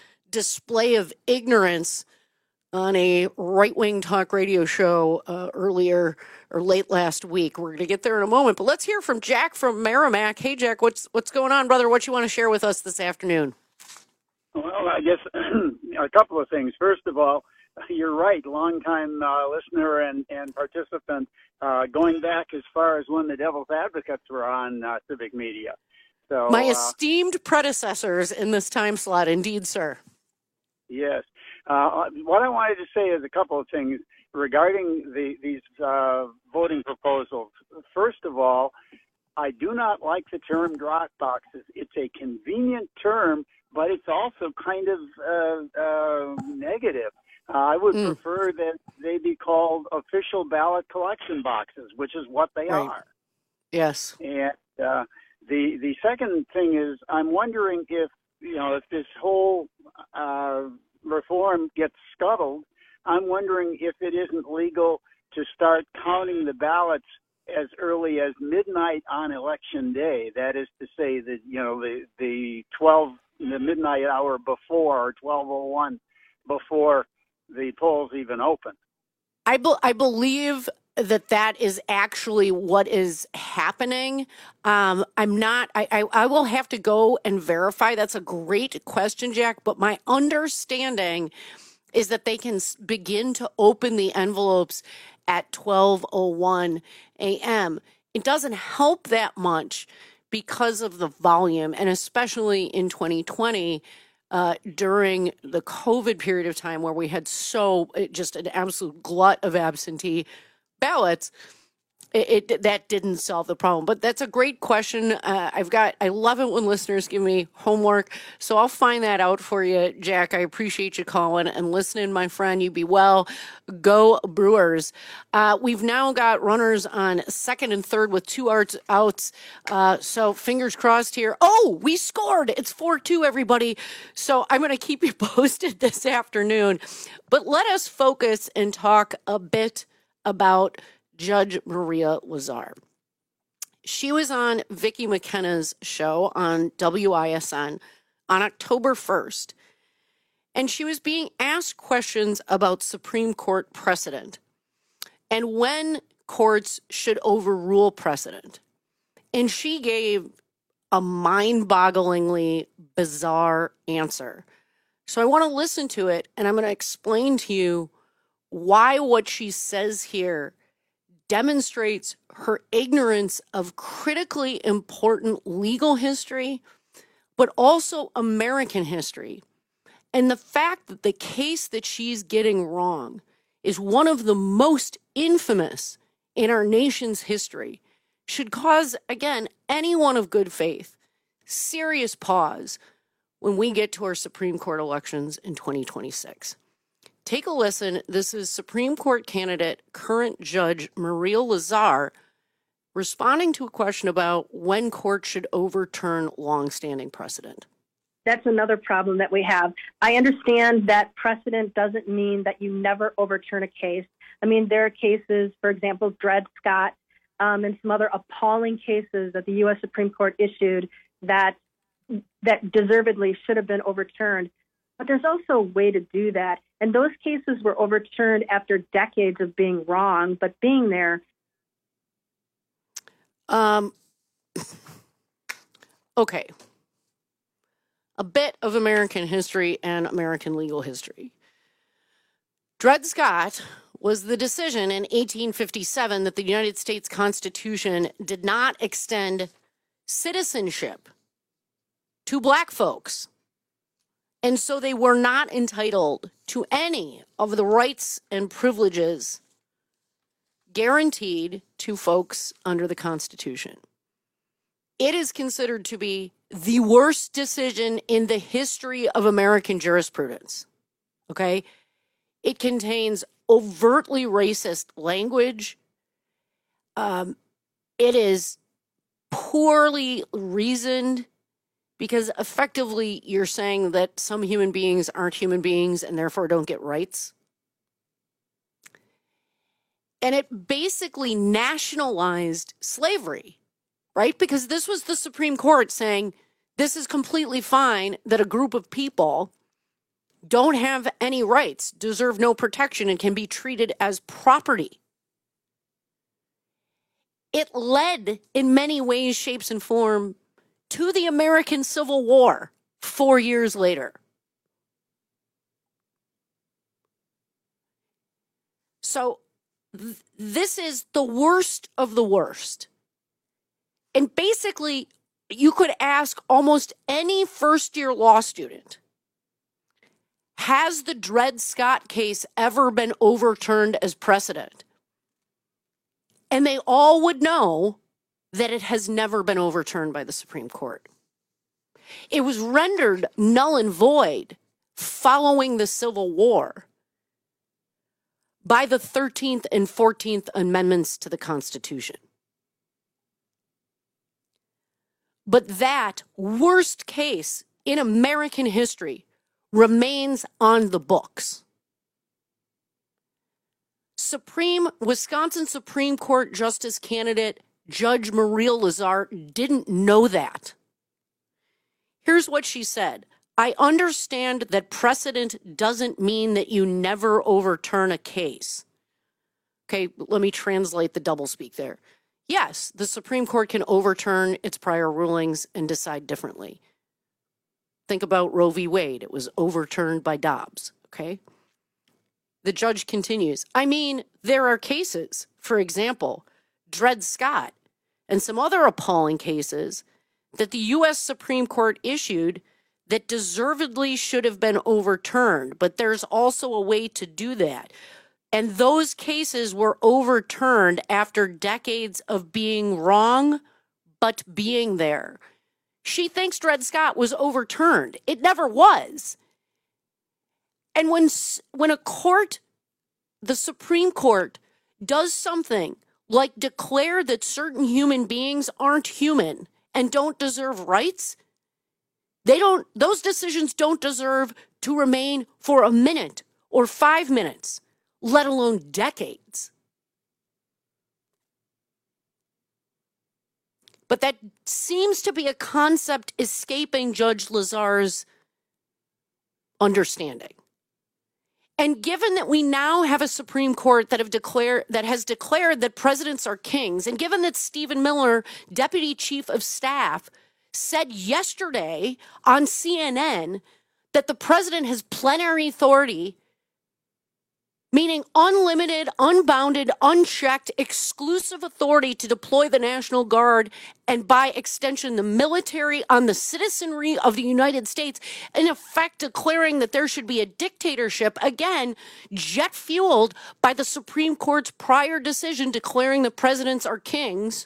display of ignorance on a right-wing talk radio show uh, earlier or late last week. We're going to get there in a moment, but let's hear from Jack from Merrimack. Hey, Jack, what's what's going on, brother? What you want to share with us this afternoon? Well, I guess a couple of things. First of all, you're right, longtime uh, listener and, and participant, uh, going back as far as when the Devil's Advocates were on uh, Civic Media. So My uh, esteemed predecessors in this time slot, indeed, sir. Yes. Uh, what I wanted to say is a couple of things regarding the, these uh, voting proposals. First of all, I do not like the term drop boxes. It's a convenient term, but it's also kind of uh, uh, negative. Uh, I would mm. prefer that they be called official ballot collection boxes, which is what they right. are. Yes. And uh, the the second thing is, I'm wondering if you know if this whole uh, reform gets scuttled, I'm wondering if it isn't legal to start counting the ballots as early as midnight on election day. That is to say that, you know, the, the twelve, the midnight hour before, or twelve oh one before the polls even open. I, be- I believe that that is actually what is happening. Um, I'm not, I, I, I will have to go and verify. That's a great question, Jack. But my understanding is that they can begin to open the envelopes at twelve oh one a.m. It doesn't help that much because of the volume, and especially in twenty twenty, uh, during the COVID period of time where we had so just an absolute glut of absentee ballots, It, it that didn't solve the problem, but that's a great question. Uh, I've got I love it when listeners give me homework, so I'll find that out for you, Jack. I appreciate you calling and listening, my friend. You be well. Go Brewers. Uh, we've now got runners on second and third with two outs. outs. Uh, so fingers crossed here. Oh, we scored! It's four two, everybody. So I'm going to keep you posted this afternoon, but let us focus and talk a bit about Judge Maria Lazar. She was on Vicki McKenna's show on W I S N on October first, and she was being asked questions about Supreme Court precedent and when courts should overrule precedent. And she gave a mind-bogglingly bizarre answer. So I want to listen to it, and I'm going to explain to you why what she says here demonstrates her ignorance of critically important legal history, but also American history. And the fact that the case that she's getting wrong is one of the most infamous in our nation's history should cause, again, anyone of good faith serious pause when we get to our Supreme Court elections in twenty twenty-six. Take a listen. This is Supreme Court candidate, current Judge Maria Lazar, responding to a question about when courts should overturn longstanding precedent. That's another problem that we have. I understand that precedent doesn't mean that you never overturn a case. I mean, there are cases, for example, Dred Scott um, and some other appalling cases that the U S Supreme Court issued that that deservedly should have been overturned. But there's also a way to do that. And those cases were overturned after decades of being wrong, but being there. Um. Okay. A bit of American history and American legal history. Dred Scott was the decision in eighteen fifty-seven that the United States Constitution did not extend citizenship to black folks. And so they were not entitled to any of the rights and privileges guaranteed to folks under the Constitution. It is considered to be the worst decision in the history of American jurisprudence. Okay? It contains overtly racist language. Um, it is poorly reasoned, because effectively you're saying that some human beings aren't human beings and therefore don't get rights. And it basically nationalized slavery, right? Because this was the Supreme Court saying this is completely fine that a group of people don't have any rights, deserve no protection, and can be treated as property. It led in many ways, shapes, and form to the American Civil War four years later. So th- this is the worst of the worst. And basically, you could ask almost any first-year law student, has the Dred Scott case ever been overturned as precedent? And they all would know that it has never been overturned by the Supreme Court. It was rendered null and void following the Civil War by the thirteenth and fourteenth Amendments to the Constitution. But that worst case in American history remains on the books. Supreme Wisconsin Supreme Court Justice candidate Judge Maria Lazar didn't know that. Here's what she said. I understand that precedent doesn't mean that you never overturn a case. Okay, let me translate the doublespeak there. Yes, the Supreme Court can overturn its prior rulings and decide differently. Think about Roe v. Wade. It was overturned by Dobbs, okay? The judge continues, I mean, there are cases, for example, Dred Scott and some other appalling cases that the U S Supreme Court issued that deservedly should have been overturned, but there's also a way to do that. And those cases were overturned after decades of being wrong, but being there. She thinks Dred Scott was overturned. It never was. And when, when a court, the Supreme Court, does something like declare that certain human beings aren't human and don't deserve rights, they don't, those decisions don't deserve to remain for a minute or five minutes, let alone decades. But that seems to be a concept escaping Judge Lazar's understanding. And given that we now have a Supreme Court that have declared that has declared that presidents are kings, and given that Stephen Miller, Deputy Chief of Staff, said yesterday on C N N that the president has plenary authority, meaning unlimited, unbounded, unchecked, exclusive authority to deploy the National Guard and by extension the military on the citizenry of the United States, in effect declaring that there should be a dictatorship, again, jet fueled by the Supreme Court's prior decision declaring the presidents are kings.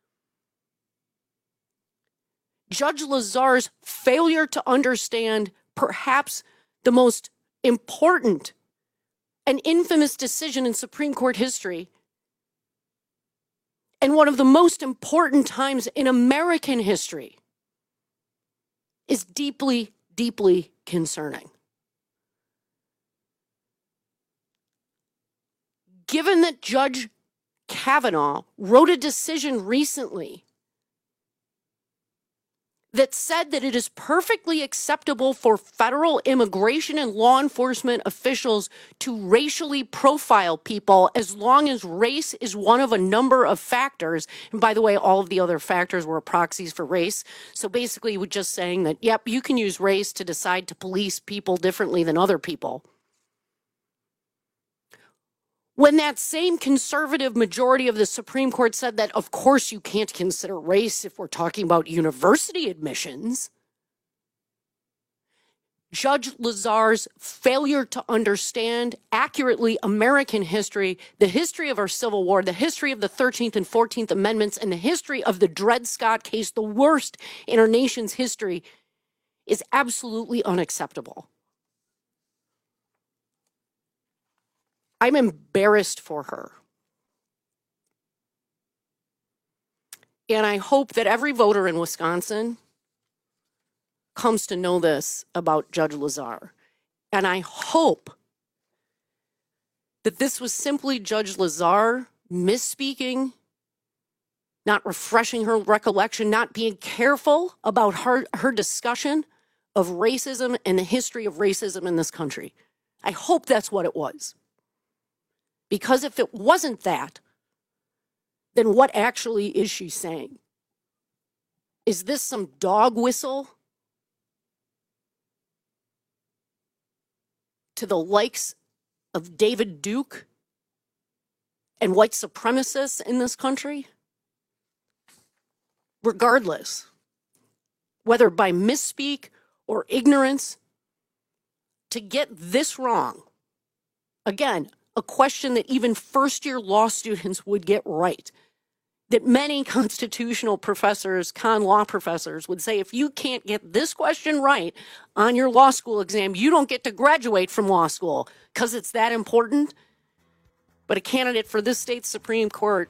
Judge Lazar's failure to understand perhaps the most important an infamous decision in Supreme Court history, and one of the most important times in American history, is deeply, deeply concerning. Given that Judge Kavanaugh wrote a decision recently that said that it is perfectly acceptable for federal immigration and law enforcement officials to racially profile people as long as race is one of a number of factors. And by the way, all of the other factors were proxies for race. So basically, we're just saying that, yep, you can use race to decide to police people differently than other people. When that same conservative majority of the Supreme Court said that, of course, you can't consider race if we're talking about university admissions, Judge Lazar's failure to understand accurately American history, the history of our Civil War, the history of the thirteenth and fourteenth Amendments, and the history of the Dred Scott case, the worst in our nation's history, is absolutely unacceptable. I'm embarrassed for her. And I hope that every voter in Wisconsin comes to know this about Judge Lazar. And I hope that this was simply Judge Lazar misspeaking, not refreshing her recollection, not being careful about her, her discussion of racism and the history of racism in this country. I hope that's what it was. Because if it wasn't that, then what actually is she saying? Is this some dog whistle to the likes of David Duke and white supremacists in this country? Regardless, whether by misspeak or ignorance, to get this wrong, again, a question that even first-year law students would get right, that many constitutional professors, con law professors would say, if you can't get this question right on your law school exam, you don't get to graduate from law school because it's that important. But a candidate for this state's Supreme Court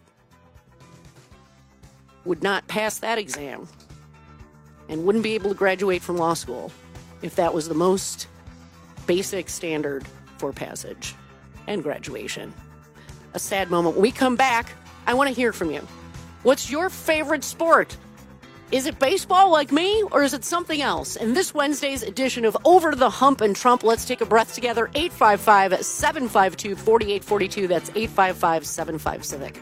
would not pass that exam and wouldn't be able to graduate from law school if that was the most basic standard for passage and graduation. A sad moment. When we come back, I want to hear from you. What's your favorite sport? Is it baseball like me, or is it something else? In this Wednesday's edition of Over the Hump and Trump, let's take a breath together. eight five five, seven five two, four eight four two. That's eight five five, seven five, civic.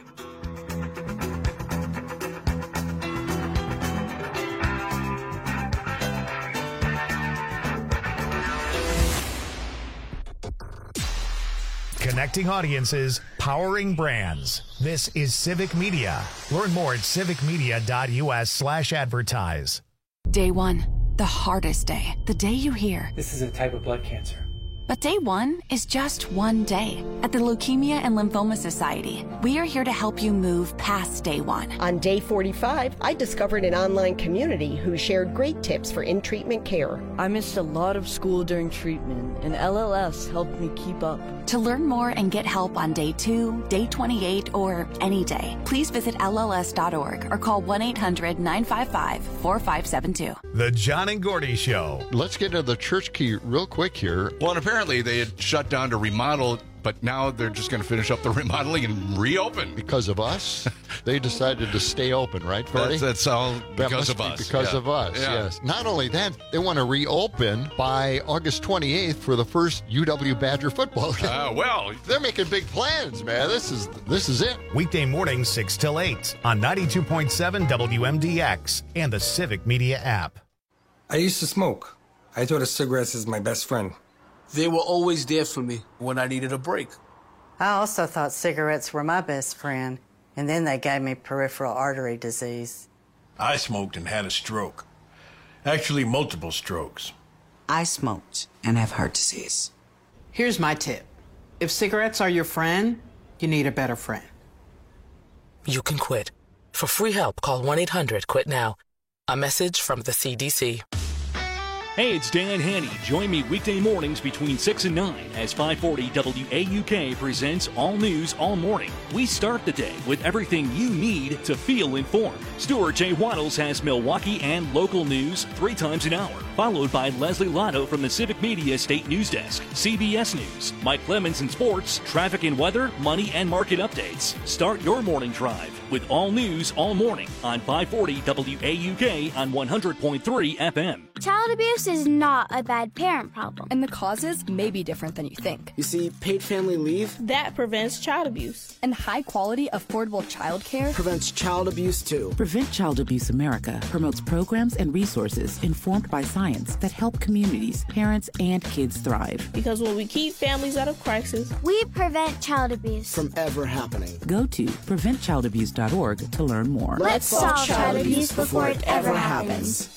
Connecting audiences, powering brands. This is Civic Media. Learn more at civicmedia.us slash advertise. Day one, the hardest day. The day you hear, this is a type of blood cancer. But day one is just one day. At the Leukemia and Lymphoma Society, we are here to help you move past day one. On day forty-five, I discovered an online community who shared great tips for in-treatment care. I missed a lot of school during treatment, and L L S helped me keep up. To learn more and get help on day two, day twenty-eight, or any day, please visit L L S dot org or call one eight hundred nine five five four five seven two. The John and Gordy Show. Let's get into the church key real quick here. Well, and apparently they had shut down to remodel, but now they're just going to finish up the remodeling and reopen. Because of us, they decided to stay open, right, Gordy? That's, that's all because that of us. Be because yeah. of us, yeah. yes. Not only that, they want to reopen by August twenty-eighth for the first U W Badger football game. Uh, well, they're making big plans, man. This is this is it. Weekday mornings six till eight on ninety-two point seven W M D X and the Civic Media app. I used to smoke. I thought of cigarettes as my best friend. They were always there for me when I needed a break. I also thought cigarettes were my best friend, and then they gave me peripheral artery disease. I smoked and had a stroke. Actually, multiple strokes. I smoked and have heart disease. Here's my tip. If cigarettes are your friend, you need a better friend. You can quit. For free help, call one eight hundred quit now. A message from the C D C. Hey, it's Dan Haney. Join me weekday mornings between six and nine as five forty W A U K presents All News All Morning. We start the day with everything you need to feel informed. Stuart J. Waddles has Milwaukee and local news three times an hour, followed by Leslie Lotto from the Civic Media State News Desk, C B S News, Mike Clemens in sports, traffic and weather, money and market updates. Start your morning drive with All News All Morning on five forty W A U K on one hundred point three F M. Child abuse is not a bad parent problem. And the causes may be different than you think. You see, paid family leave that prevents child abuse. And high quality, affordable child care prevents child abuse too. Prevent Child Abuse America promotes programs and resources informed by science that help communities, parents, and kids thrive. Because when we keep families out of crisis, we prevent child abuse from ever happening. Go to prevent child abuse dot org to learn more. Let's solve child abuse before it ever happens.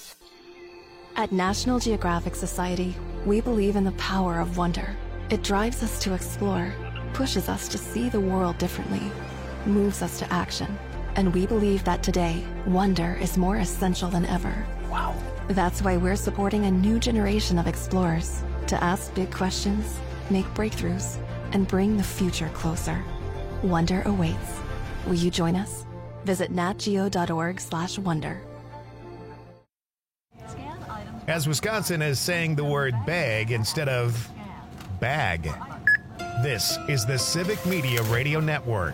At National Geographic Society, we believe in the power of wonder. It drives us to explore, pushes us to see the world differently, moves us to action. And we believe that today, wonder is more essential than ever. Wow. That's why we're supporting a new generation of explorers to ask big questions, make breakthroughs, and bring the future closer. Wonder awaits. Will you join us? Visit natgeo dot org slash wonder. As Wisconsin is saying the word bag instead of bag. This is the Civic Media Radio Network.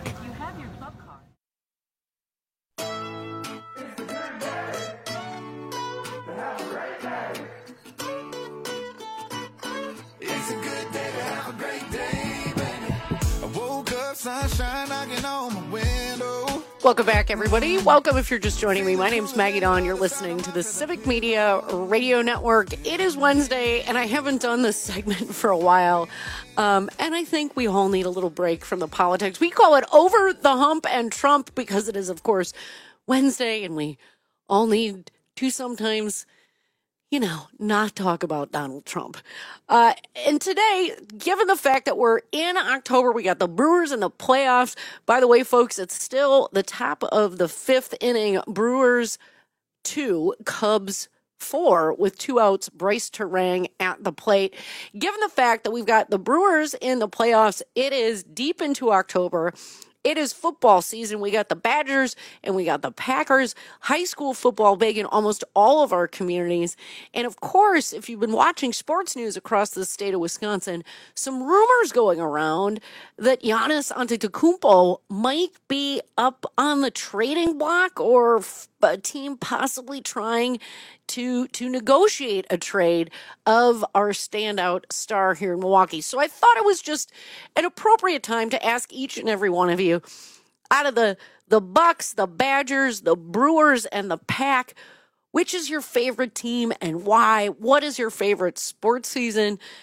It's a good day to have a great day, baby. I woke up, sunshine knocking on my window. Welcome back, everybody. Welcome if you're just joining me. My name's Maggie Dawn. You're listening to the Civic Media Radio Network. It is Wednesday, and I haven't done this segment for a while. Um, and I think we all need a little break from the politics. We call it Over the Hump and Trump because it is, of course, Wednesday, and we all need to sometimes, you know, not talk about Donald Trump. Uh, and today, given the fact that we're in October, we got the Brewers in the playoffs. By the way, folks, it's still the top of the fifth inning. Brewers two, Cubs four, with two outs, Bryce Terang at the plate. Given the fact that we've got the Brewers in the playoffs, it is deep into October. It is football season. We got the Badgers and we got the Packers. High school football big in almost all of our communities. And of course, if you've been watching sports news across the state of Wisconsin, some rumors going around that Giannis Antetokounmpo might be up on the trading block, or a team possibly trying to to negotiate a trade of our standout star here in Milwaukee. So I thought it was just an appropriate time to ask each and every one of you, out of the the Bucks, the Badgers, the Brewers, and the Pack, which is your favorite team and why? What is your favorite sports season?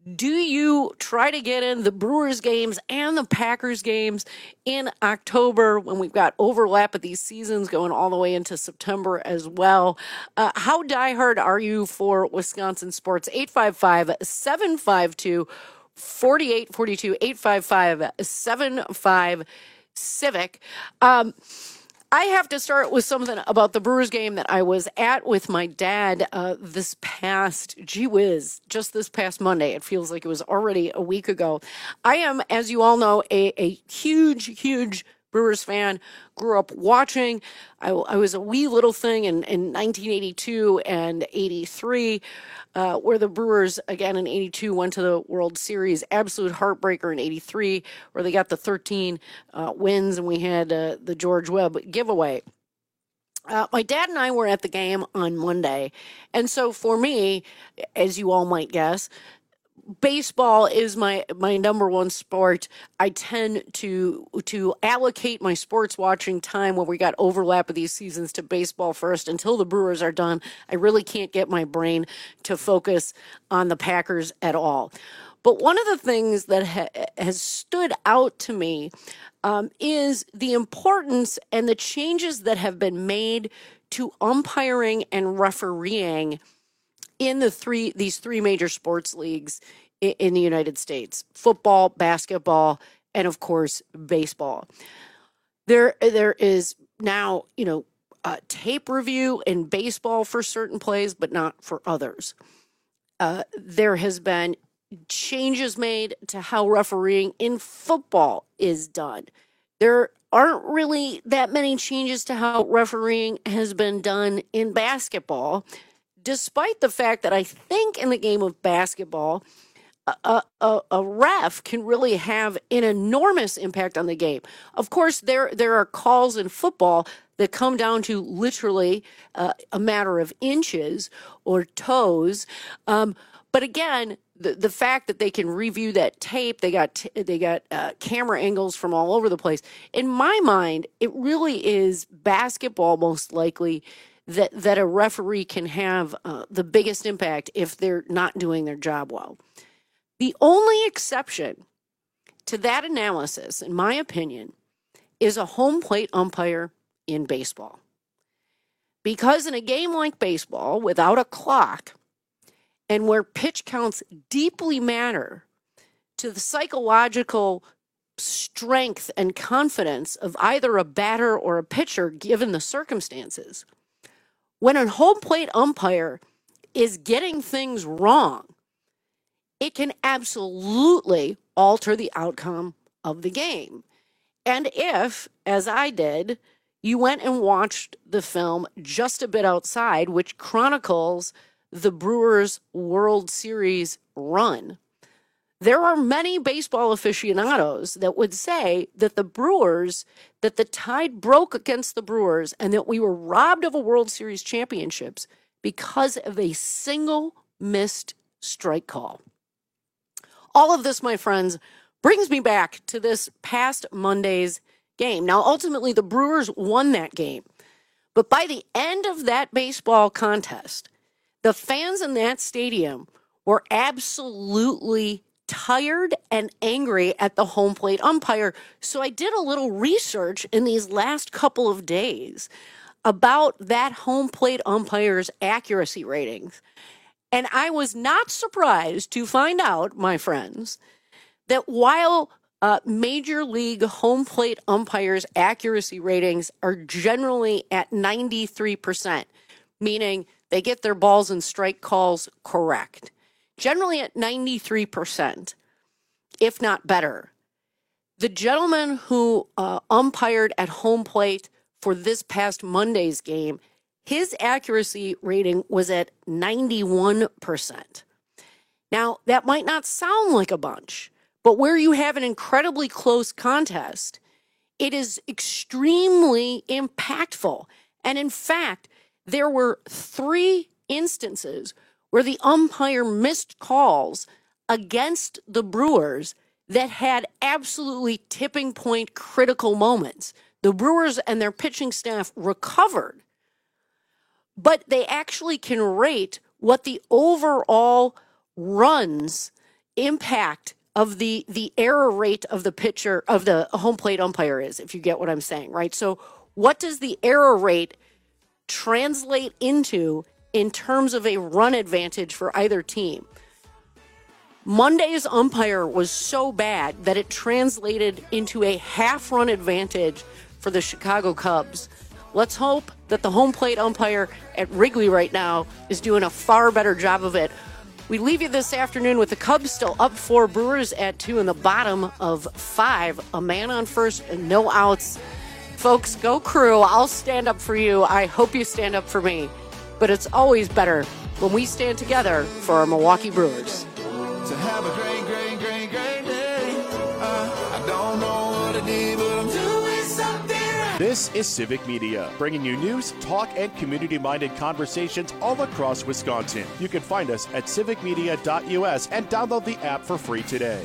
Do you try to get in the Brewers games and the Packers games in October when we've got overlap of these seasons going all the way into September as well? Uh, how diehard are you for Wisconsin sports? eight five five, seven five two, four eight four two, eight five five, seven five Civic. Um, I have to start with something about the Brewers game that I was at with my dad uh, this past, gee whiz, just this past Monday. It feels like it was already a week ago. I am, as you all know, a, a huge, huge Brewers fan. Grew up watching. I, I was a wee little thing in, in nineteen eighty-two and eighty-three, uh, where the Brewers, again in eighty-two, went to the World Series. Absolute heartbreaker in eighty-three, where they got the thirteen uh, wins, and we had uh, the George Webb giveaway. Uh, my dad and I were at the game on Monday, and so for me, as you all might guess, baseball is my my number one sport. I tend to to allocate my sports watching time when we got overlap of these seasons to baseball first until the Brewers are done. I really can't get my brain to focus on the Packers at all. But one of the things that ha- has stood out to me um, is the importance and the changes that have been made to umpiring and refereeing in the three these three major sports leagues in the United States: football, basketball, and of course baseball. There, there is now, you know, uh, tape review in baseball for certain plays, but not for others. Uh, there has been changes made to how refereeing in football is done. There aren't really that many changes to how refereeing has been done in basketball, despite the fact that I think in the game of basketball, A, a, a ref can really have an enormous impact on the game. Of course, there there are calls in football that come down to literally uh, a matter of inches or toes. Um, but again, the the fact that they can review that tape, they got t- they got uh, camera angles from all over the place. In my mind, it really is basketball most likely that that a referee can have uh, the biggest impact if they're not doing their job well. The only exception to that analysis, in my opinion, is a home plate umpire in baseball. Because in a game like baseball, without a clock, and where pitch counts deeply matter to the psychological strength and confidence of either a batter or a pitcher, given the circumstances, when a home plate umpire is getting things wrong, it can absolutely alter the outcome of the game. And if, as I did, you went and watched the film Just a Bit Outside, which chronicles the Brewers' World Series run, there are many baseball aficionados that would say that the Brewers, that the tide broke against the Brewers and that we were robbed of a World Series championships because of a single missed strike call. All of this, my friends, brings me back to this past Monday's game. Now, ultimately, the Brewers won that game. But by the end of that baseball contest, the fans in that stadium were absolutely tired and angry at the home plate umpire. So I did a little research in these last couple of days about that home plate umpire's accuracy ratings. And I was not surprised to find out, my friends, that while uh, Major League home plate umpires' accuracy ratings are generally at ninety-three percent, meaning they get their balls and strike calls correct, generally at ninety-three percent, if not better, the gentleman who uh, umpired at home plate for this past Monday's game, his accuracy rating was at ninety-one percent. Now, that might not sound like a bunch, but where you have an incredibly close contest, it is extremely impactful. And in fact, there were three instances where the umpire missed calls against the Brewers that had absolutely tipping point critical moments. The Brewers and their pitching staff recovered, but they actually can rate what the overall runs impact of the the error rate of the pitcher, of the home plate umpire is, if you get what I'm saying, right? So what does the error rate translate into in terms of a run advantage for either team? Monday's umpire was so bad that it translated into a half run advantage for the Chicago Cubs. Let's hope that the home plate umpire at Wrigley right now is doing a far better job of it. We leave you this afternoon with the Cubs still up four, Brewers at two in the bottom of five. A man on first and no outs. Folks, go Crew. I'll stand up for you. I hope you stand up for me. But it's always better when we stand together for our Milwaukee Brewers. To have a great, great, great, great day. Uh, I don't know what I did, but I'm doing something right. This is Civic Media, bringing you news, talk, and community-minded conversations all across Wisconsin. You can find us at civic media dot U S and download the app for free today.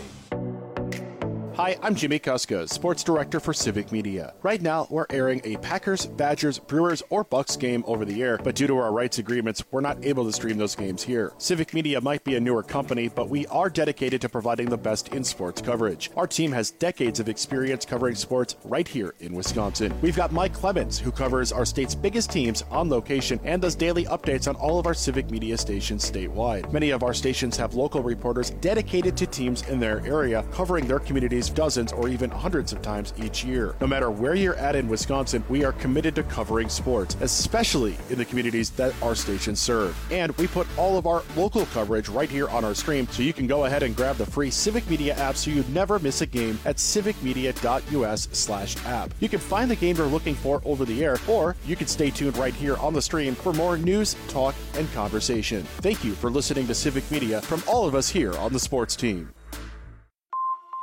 Hi, I'm Jimmy Kuska, Sports Director for Civic Media. Right now, we're airing a Packers, Badgers, Brewers, or Bucks game over the air, but due to our rights agreements, we're not able to stream those games here. Civic Media might be a newer company, but we are dedicated to providing the best in sports coverage. Our team has decades of experience covering sports right here in Wisconsin. We've got Mike Clemens, who covers our state's biggest teams on location and does daily updates on all of our Civic Media stations statewide. Many of our stations have local reporters dedicated to teams in their area, covering their communities dozens or even hundreds of times each year. No matter where you're at in Wisconsin, we are committed to covering sports, especially in the communities that our stations serve. And we put all of our local coverage right here on our screen, so you can go ahead and grab the free Civic Media app so you never miss a game at civic media dot U S slash app. You can find the game you're looking for over the air, or you can stay tuned right here on the stream for more news, talk, and conversation. Thank you for listening to Civic Media from all of us here on the sports team.